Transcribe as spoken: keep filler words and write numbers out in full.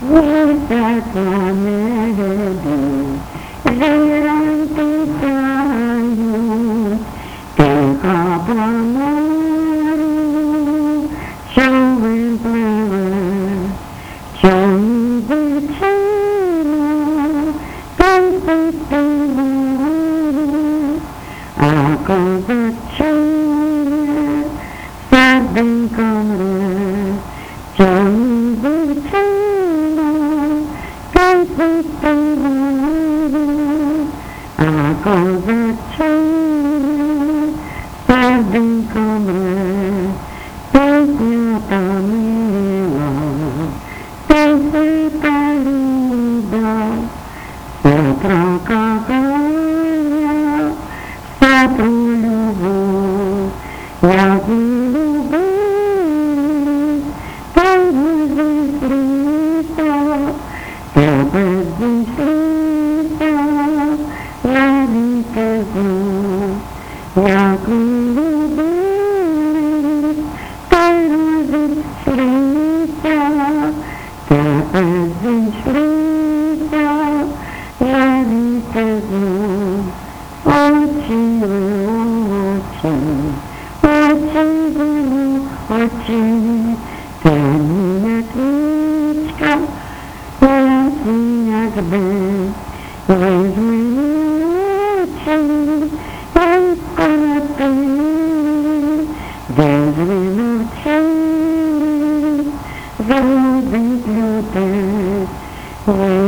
Esa comedy, relante tayo, te abamari, showing flower, showing the channel, perfectly, ako bachaya, sabing kamera, showing the channel, perfectly, ako bachaya, sabing kamera, perfectly, Satra kakaya, satra lubu, yaku lubu, tawas dislisa, tawas dislisa, lari kagu, yaku lubu, tawas dislisa, tawas dislisa. Lari kagu, ochi ochi, ochi ochi, tanya klička, jasnya gede, vezmi oči, jaskorati, vezmi oči, zalubit ljubav,